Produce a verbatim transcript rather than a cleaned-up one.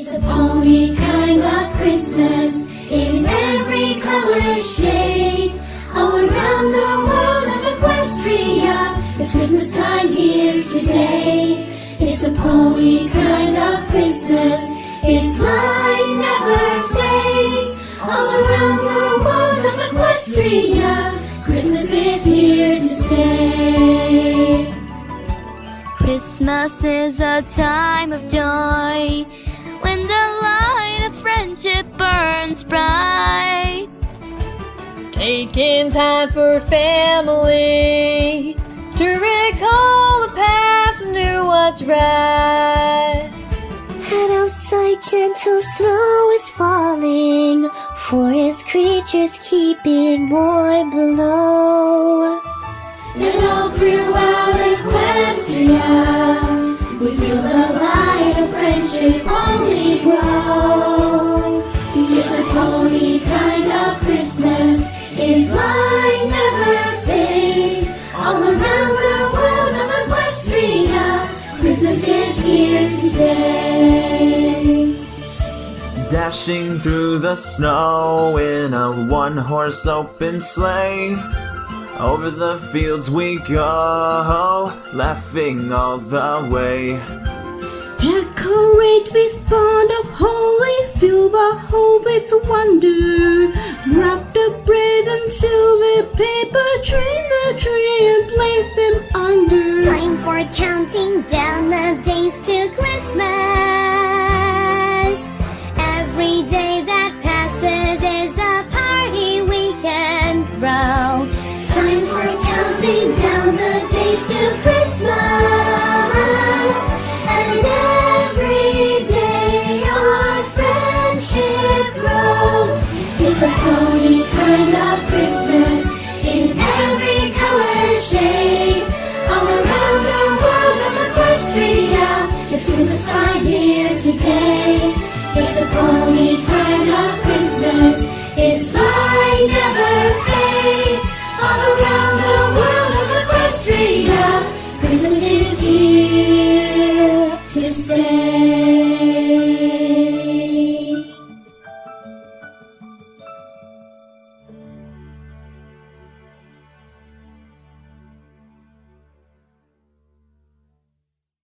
It's a pony kind of Christmas in every color shade. All around the world of Equestria, it's Christmas time here today. It's a pony kind of Christmas, its light never fades. All around the world of Equestria, Christmas is here to stay. Christmas is a time of joy, when the light of friendship burns bright. Taking time for family, to recall the past and do what's right. And outside gentle snow is falling, forest creatures keeping warm below. And all throughout Equestria, we feel the light of friendship only grow. It's a pony kind of Christmas, its light never fades. All around the world of Equestria, Christmas is here to stay. Dashing through the snow in a one-horse open sleigh, over the fields we go, laughing all the way. Decorate with bond of holly, fill the hall with wonder. Wrap the bread and silver paper, train the train.